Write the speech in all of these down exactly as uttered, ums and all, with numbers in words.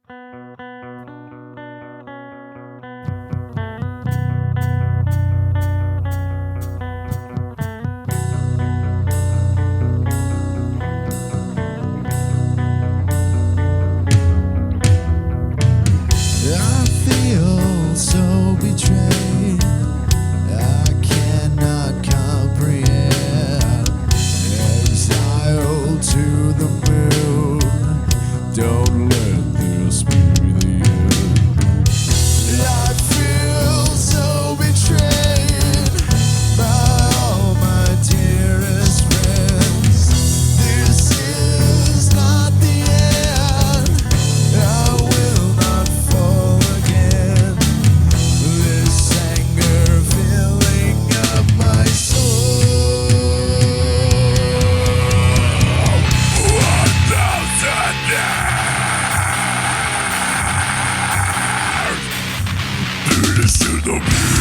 I feel so betrayed. I cannot comprehend. Exile to the moon. Don't let this be the end. I feel so betrayed by all my dearest friends. This is not the end. I will not fall again. This anger filling up my soul. One thousand years. This is the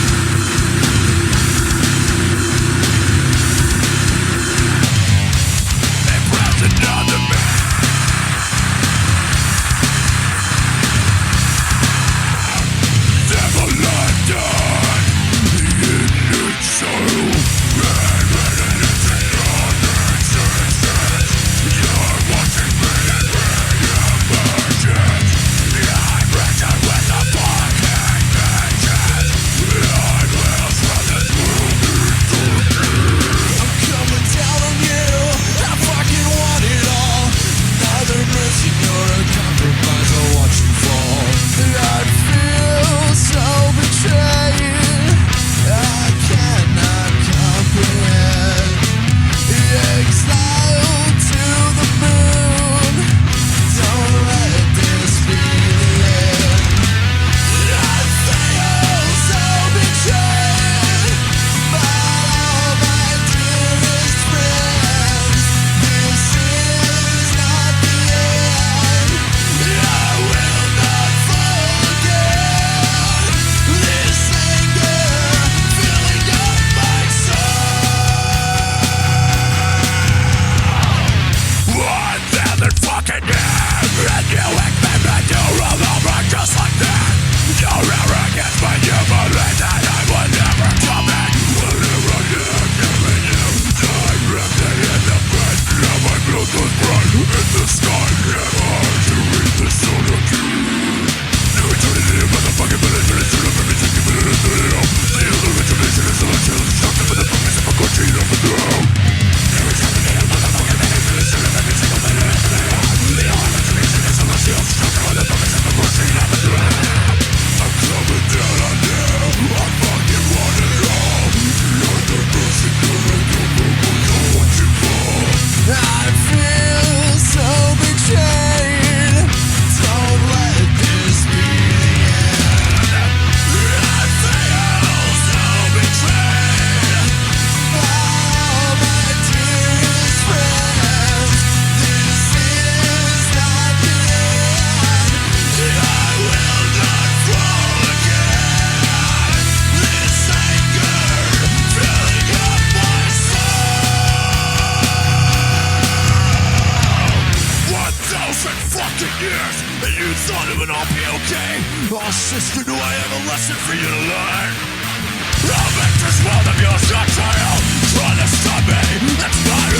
And you thought it would all be okay. Oh sister, do I have a lesson for you to learn? I'll make this world of yours a trial. Try to stop me, that's my